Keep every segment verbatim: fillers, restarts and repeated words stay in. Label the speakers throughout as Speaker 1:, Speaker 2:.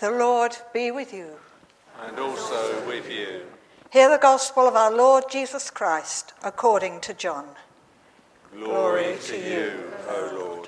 Speaker 1: The Lord be with you.
Speaker 2: And also with you.
Speaker 1: Hear the gospel of our Lord Jesus Christ according to John.
Speaker 2: Glory, Glory to you, O Lord.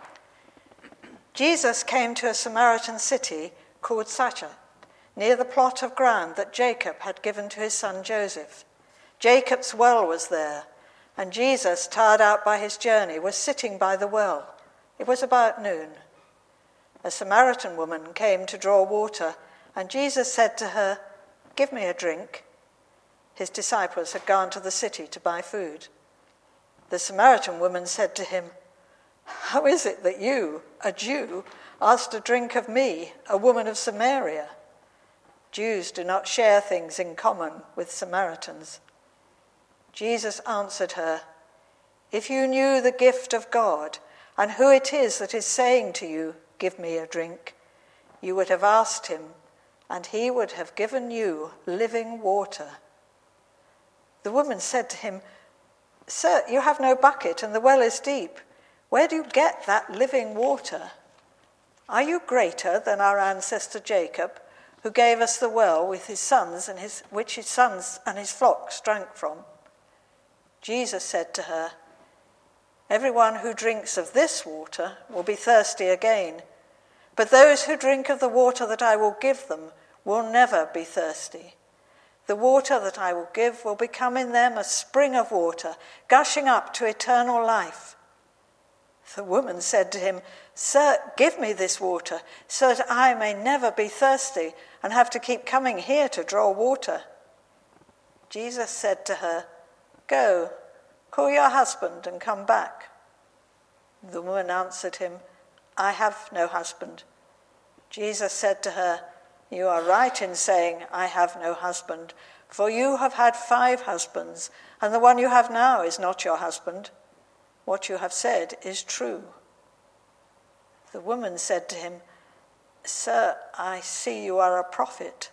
Speaker 1: Jesus came to a Samaritan city called Sychar, near the plot of ground that Jacob had given to his son Joseph. Jacob's well was there, and Jesus, tired out by his journey, was sitting by the well. It was about noon. A Samaritan woman came to draw water, and Jesus said to her, "Give me a drink." His disciples had gone to the city to buy food. The Samaritan woman said to him, "How is it that you, a Jew, ask a drink of me, a woman of Samaria?" Jews do not share things in common with Samaritans. Jesus answered her, "If you knew the gift of God and who it is that is saying to you, 'Give me a drink,' you would have asked him, and he would have given you living water." The woman said to him, "Sir, you have no bucket and the well is deep. Where do you get that living water? Are you greater than our ancestor Jacob, who gave us the well with his sons and his, which his sons and his flocks drank from?" Jesus said to her, "Everyone who drinks of this water will be thirsty again, but those who drink of the water that I will give them will never be thirsty. The water that I will give will become in them a spring of water, gushing up to eternal life." The woman said to him, "Sir, give me this water, so that I may never be thirsty and have to keep coming here to draw water." Jesus said to her, "Go, call your husband and come back." The woman answered him, "I have no husband." Jesus said to her, "You are right in saying, 'I have no husband,' for you have had five husbands, and the one you have now is not your husband. What you have said is true." The woman said to him, "Sir, I see you are a prophet.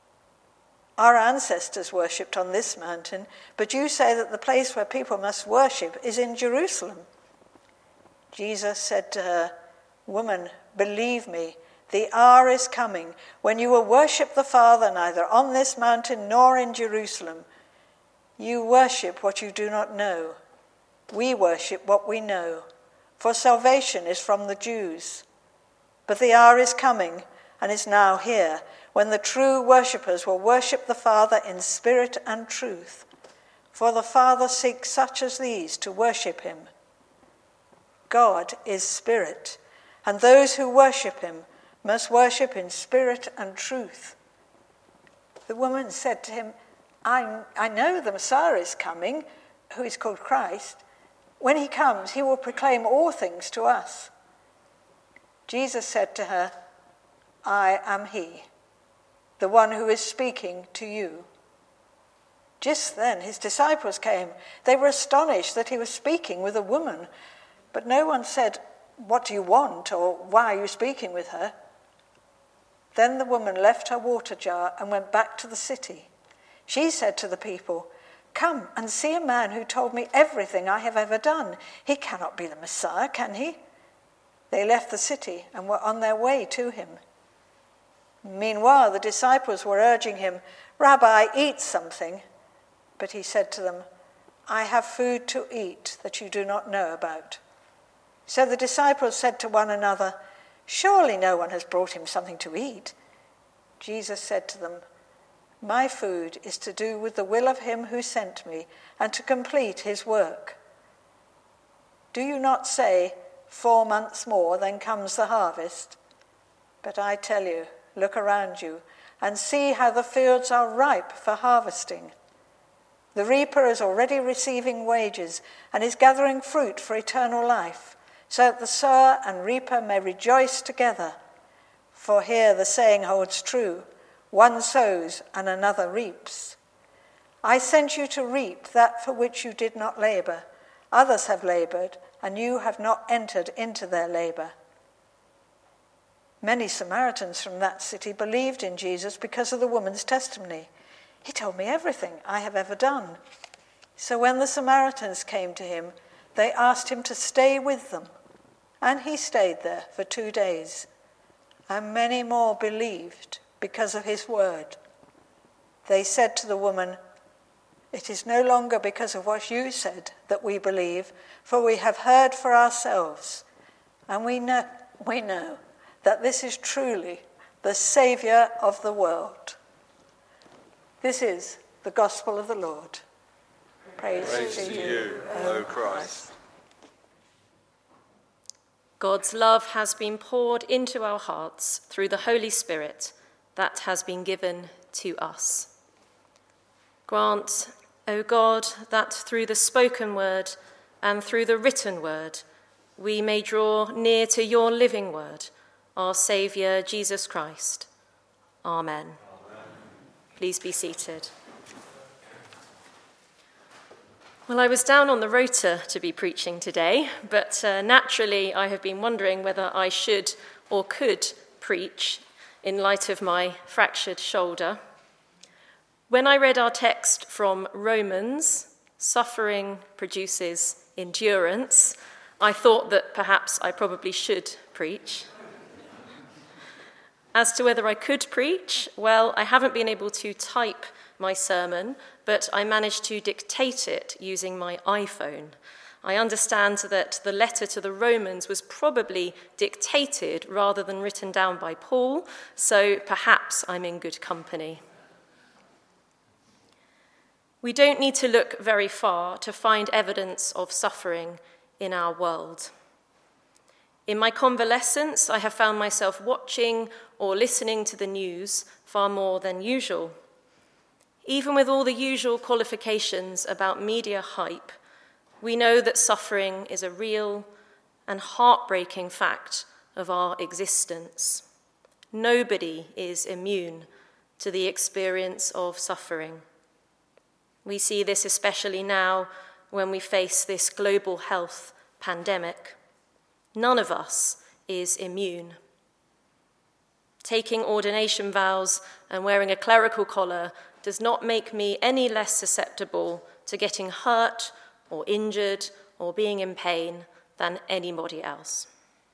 Speaker 1: Our ancestors worshipped on this mountain, but you say that the place where people must worship is in Jerusalem." Jesus said to her, "Woman, believe me, the hour is coming when you will worship the Father neither on this mountain nor in Jerusalem. You worship what you do not know. We worship what we know, for salvation is from the Jews. But the hour is coming, and is now here, when the true worshippers will worship the Father in spirit and truth, for the Father seeks such as these to worship him. God is spirit, and those who worship him must worship in spirit and truth." The woman said to him, I, I know the Messiah is coming, who is called Christ. When he comes, he will proclaim all things to us." Jesus said to her, "I am he, the one who is speaking to you." Just then his disciples came. They were astonished that he was speaking with a woman, but no one said, "What do you want?" or "Why are you speaking with her?" Then the woman left her water jar and went back to the city. She said to the people, "Come and see a man who told me everything I have ever done. He cannot be the Messiah, can he?" They left the city and were on their way to him. Meanwhile, the disciples were urging him, "Rabbi, eat something." But he said to them, "I have food to eat that you do not know about." So the disciples said to one another, "Surely no one has brought him something to eat." Jesus said to them, "My food is to do with the will of him who sent me and to complete his work. Do you not say, 'Four months more, then comes the harvest'? But I tell you, look around you and see how the fields are ripe for harvesting. The reaper is already receiving wages and is gathering fruit for eternal life, so that the sower and reaper may rejoice together. For here the saying holds true, 'One sows and another reaps.' I sent you to reap that for which you did not labor. Others have labored, and you have not entered into their labor." Many Samaritans from that city believed in Jesus because of the woman's testimony. "He told me everything I have ever done." So when the Samaritans came to him, they asked him to stay with them, and he stayed there for two days. and many more believed because of his word. They said to the woman, "It is no longer because of what you said that we believe, for we have heard for ourselves, and we know, we know that this is truly the Saviour of the world." This is the gospel of the Lord. Praise,
Speaker 2: Praise
Speaker 1: to
Speaker 2: to
Speaker 1: you,
Speaker 2: you, O Christ.
Speaker 3: God's love has been poured into our hearts through the Holy Spirit that has been given to us. Grant, O God, that through the spoken word and through the written word, we may draw near to your living word, our Saviour, Jesus Christ. Amen. Amen. Please be seated. Well, I was down on the rota to be preaching today, but uh, naturally I have been wondering whether I should or could preach in light of my fractured shoulder. When I read our text from Romans, suffering produces endurance, I thought that perhaps I probably should preach. As to whether I could preach, well, I haven't been able to type my sermon, but I managed to dictate it using my iPhone. I understand that the letter to the Romans was probably dictated rather than written down by Paul, so perhaps I'm in good company. We don't need to look very far to find evidence of suffering in our world. In my convalescence, I have found myself watching or listening to the news far more than usual. Even with all the usual qualifications about media hype, we know that suffering is a real and heartbreaking fact of our existence. Nobody is immune to the experience of suffering. We see this especially now when we face this global health pandemic. None of us is immune. Taking ordination vows and wearing a clerical collar does not make me any less susceptible to getting hurt or injured or being in pain than anybody else.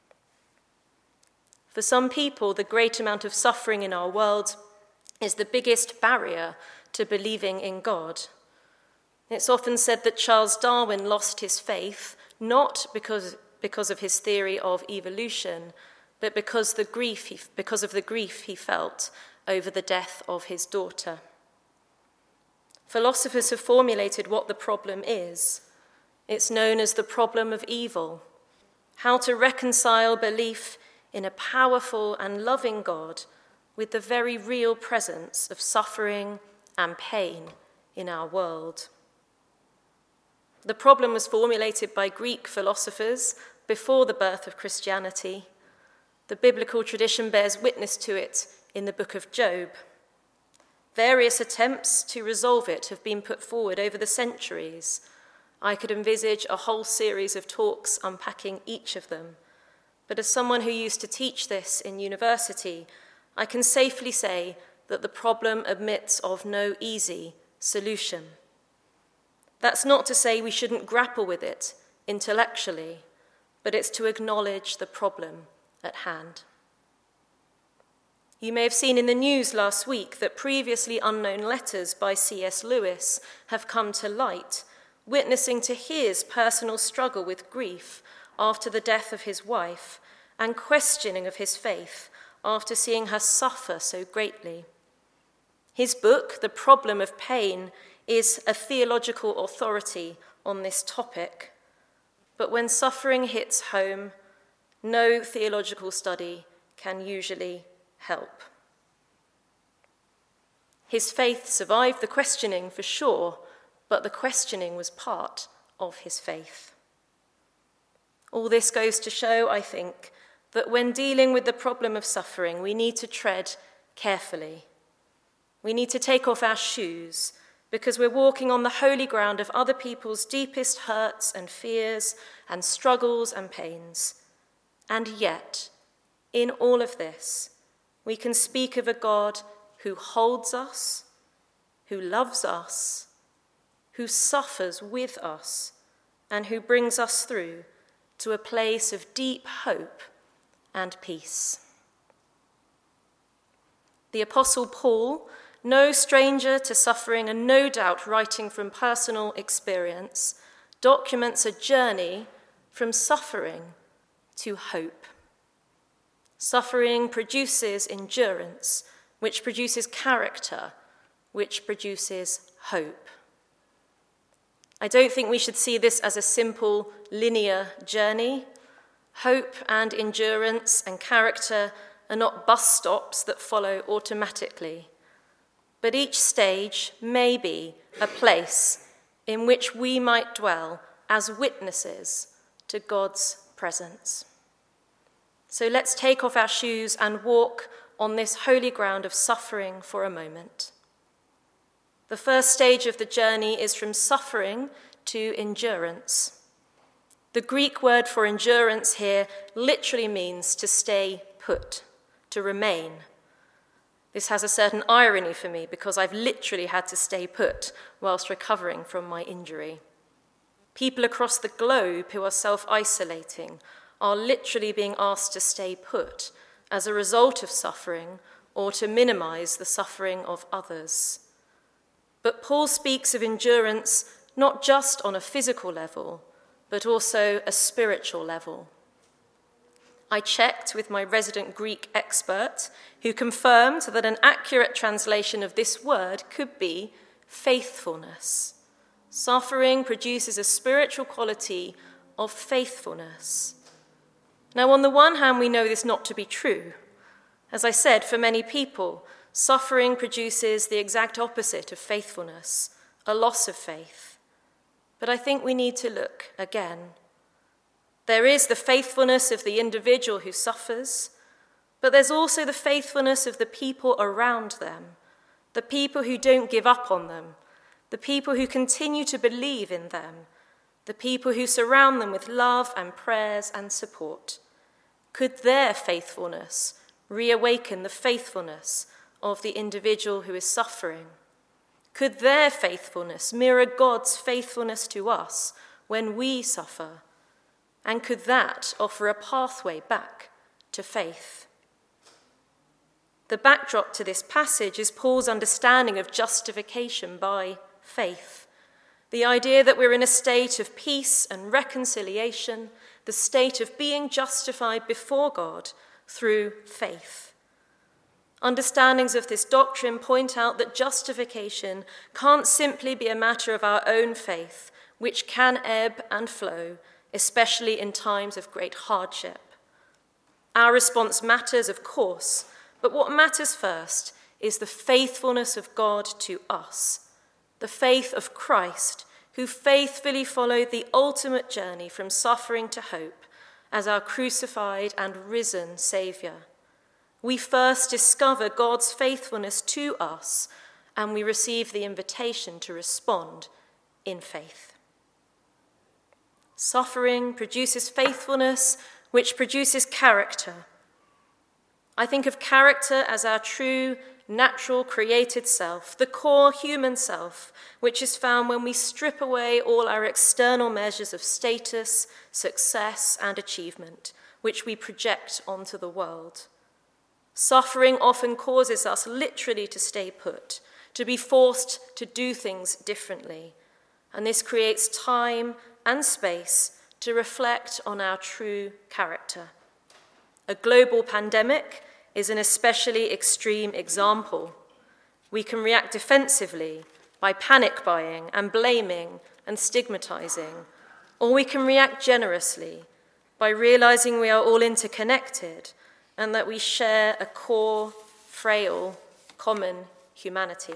Speaker 3: For some people, the great amount of suffering in our world is the biggest barrier to believing in God. It's often said that Charles Darwin lost his faith not because, because of his theory of evolution, but because, the grief he, because of the grief he felt over the death of his daughter. Philosophers have formulated what the problem is. It's known as the problem of evil, how to reconcile belief in a powerful and loving God with the very real presence of suffering and pain in our world. The problem was formulated by Greek philosophers before the birth of Christianity. The biblical tradition bears witness to it in the book of Job. Various attempts to resolve it have been put forward over the centuries. I could envisage a whole series of talks unpacking each of them. But as someone who used to teach this in university, I can safely say that the problem admits of no easy solution. That's not to say we shouldn't grapple with it intellectually, but it's to acknowledge the problem at hand. You may have seen in the news last week that previously unknown letters by C S Lewis have come to light, witnessing to his personal struggle with grief after the death of his wife and questioning of his faith after seeing her suffer so greatly. His book, The Problem of Pain, is a theological authority on this topic, but when suffering hits home, no theological study can usually help. His faith survived the questioning for sure, but the questioning was part of his faith. All this goes to show, I think, that when dealing with the problem of suffering, we need to tread carefully. We need to take off our shoes because we're walking on the holy ground of other people's deepest hurts and fears and struggles and pains. And yet, in all of this, we can speak of a God who holds us, who loves us, who suffers with us, and who brings us through to a place of deep hope and peace. The Apostle Paul, no stranger to suffering and no doubt writing from personal experience, documents a journey from suffering to hope. Suffering produces endurance, which produces character, which produces hope. I don't think we should see this as a simple linear journey. Hope and endurance and character are not bus stops that follow automatically, but each stage may be a place in which we might dwell as witnesses to God's presence. So let's take off our shoes and walk on this holy ground of suffering for a moment. The first stage of the journey is from suffering to endurance. The Greek word for endurance here literally means to stay put, to remain. This has a certain irony for me because I've literally had to stay put whilst recovering from my injury. People across the globe who are self-isolating are literally being asked to stay put as a result of suffering or to minimize the suffering of others. But Paul speaks of endurance not just on a physical level, but also a spiritual level. I checked with my resident Greek expert, who confirmed that an accurate translation of this word could be faithfulness. Suffering produces a spiritual quality of faithfulness. Now, on the one hand, we know this not to be true. As I said, for many people, suffering produces the exact opposite of faithfulness, a loss of faith. But I think we need to look again. There is the faithfulness of the individual who suffers, but there's also the faithfulness of the people around them, the people who don't give up on them, the people who continue to believe in them, the people who surround them with love and prayers and support. Could their faithfulness reawaken the faithfulness of the individual who is suffering? Could their faithfulness mirror God's faithfulness to us when we suffer? And could that offer a pathway back to faith? The backdrop to this passage is Paul's understanding of justification by faith. The idea that we're in a state of peace and reconciliation, the state of being justified before God through faith. Understandings of this doctrine point out that justification can't simply be a matter of our own faith, which can ebb and flow, especially in times of great hardship. Our response matters, of course, but what matters first is the faithfulness of God to us, the faith of Christ, who faithfully followed the ultimate journey from suffering to hope as our crucified and risen Saviour. We first discover God's faithfulness to us, and we receive the invitation to respond in faith. Suffering produces faithfulness, which produces character. I think of character as our true, natural, created self, the core human self, which is found when we strip away all our external measures of status, success, and achievement, which we project onto the world. Suffering often causes us literally to stay put, to be forced to do things differently, and this creates time and space to reflect on our true character. A global pandemic is an especially extreme example. We can react defensively by panic buying and blaming and stigmatizing, or we can react generously by realizing we are all interconnected and that we share a core, frail, common humanity.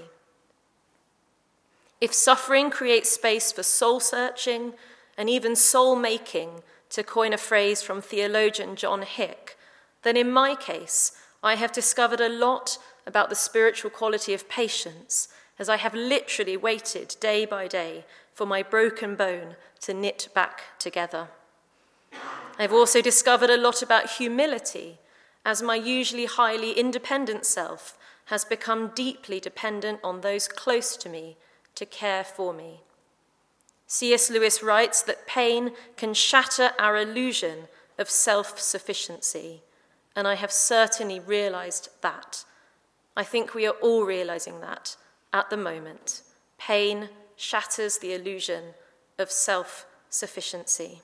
Speaker 3: If suffering creates space for soul-searching and even soul-making, to coin a phrase from theologian John Hick, then in my case, I have discovered a lot about the spiritual quality of patience, as I have literally waited day by day for my broken bone to knit back together. I've also discovered a lot about humility, as my usually highly independent self has become deeply dependent on those close to me to care for me. C S Lewis writes that pain can shatter our illusion of self-sufficiency, and I have certainly realized that. I think we are all realizing that at the moment. Pain shatters the illusion of self-sufficiency.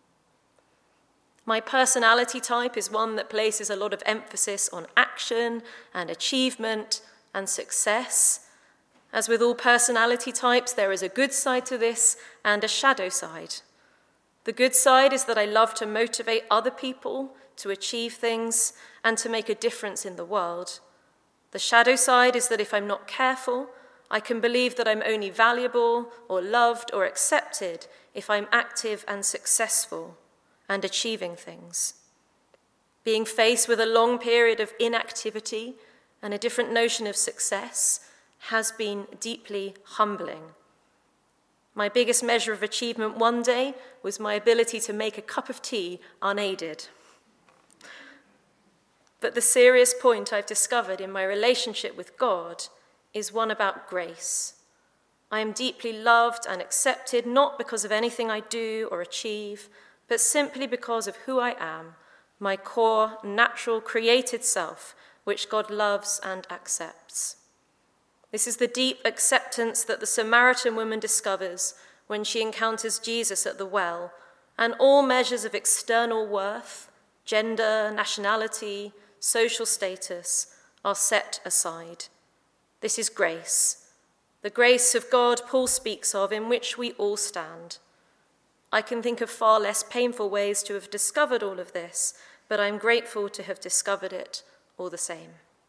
Speaker 3: My personality type is one that places a lot of emphasis on action and achievement and success. As with all personality types, there is a good side to this and a shadow side. The good side is that I love to motivate other people to achieve things and to make a difference in the world. The shadow side is that if I'm not careful, I can believe that I'm only valuable or loved or accepted if I'm active and successful and achieving things. Being faced with a long period of inactivity and a different notion of success has been deeply humbling. My biggest measure of achievement one day was my ability to make a cup of tea unaided. But the serious point I've discovered in my relationship with God is one about grace. I am deeply loved and accepted not because of anything I do or achieve, but simply because of who I am, my core, natural, created self, which God loves and accepts. This is the deep acceptance that the Samaritan woman discovers when she encounters Jesus at the well, and all measures of external worth, gender, nationality, social status are set aside. This is grace, the grace of God Paul speaks of, in which we all stand. I can think of far less painful ways to have discovered all of this, but I'm grateful to have discovered it all the same.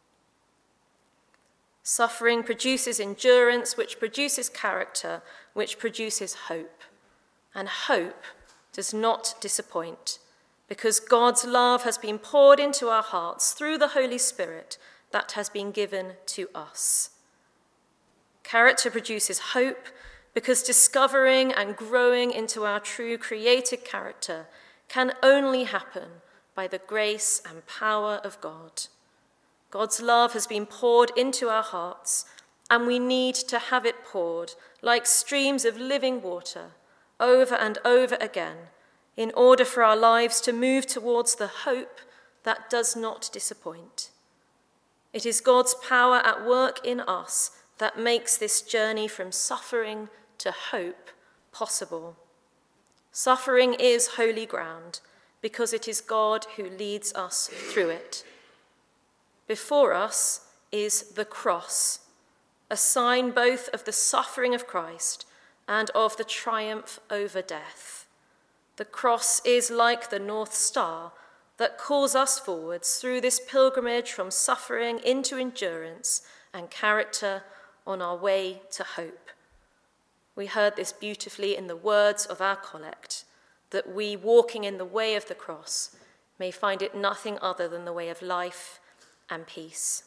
Speaker 3: Suffering produces endurance, which produces character, which produces hope. And hope does not disappoint, because God's love has been poured into our hearts through the Holy Spirit that has been given to us. Character produces hope, because discovering and growing into our true created character can only happen by the grace and power of God. God's love has been poured into our hearts, and we need to have it poured like streams of living water over and over again in order for our lives to move towards the hope that does not disappoint. It is God's power at work in us that makes this journey from suffering to hope possible. Suffering is holy ground because it is God who leads us through it. Before us is the cross, a sign both of the suffering of Christ and of the triumph over death. The cross is like the North Star that calls us forwards through this pilgrimage from suffering into endurance and character on our way to hope. We heard this beautifully in the words of our collect, that we, walking in the way of the cross, may find it nothing other than the way of life and peace.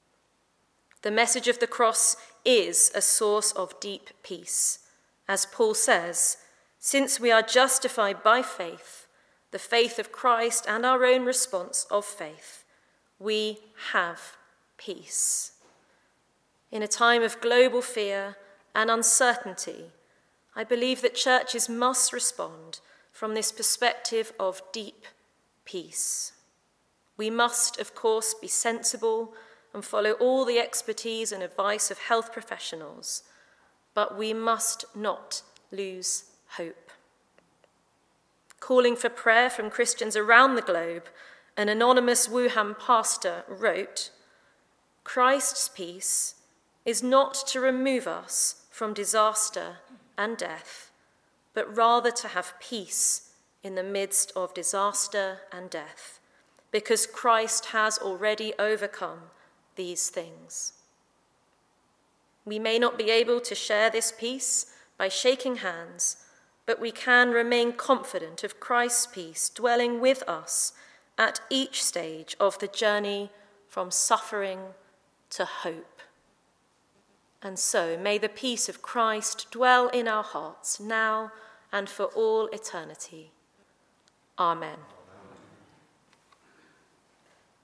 Speaker 3: The message of the cross is a source of deep peace. As Paul says, since we are justified by faith, the faith of Christ and our own response of faith, we have peace. In a time of global fear and uncertainty, I believe that churches must respond from this perspective of deep peace. We must, of course, be sensible and follow all the expertise and advice of health professionals, but we must not lose hope. Calling for prayer from Christians around the globe, an anonymous Wuhan pastor wrote, "Christ's peace is not to remove us from disaster and death, but rather to have peace in the midst of disaster and death, because Christ has already overcome these things." We may not be able to share this peace by shaking hands, but we can remain confident of Christ's peace dwelling with us at each stage of the journey from suffering to hope. And so may the peace of Christ dwell in our hearts now and for all eternity. Amen.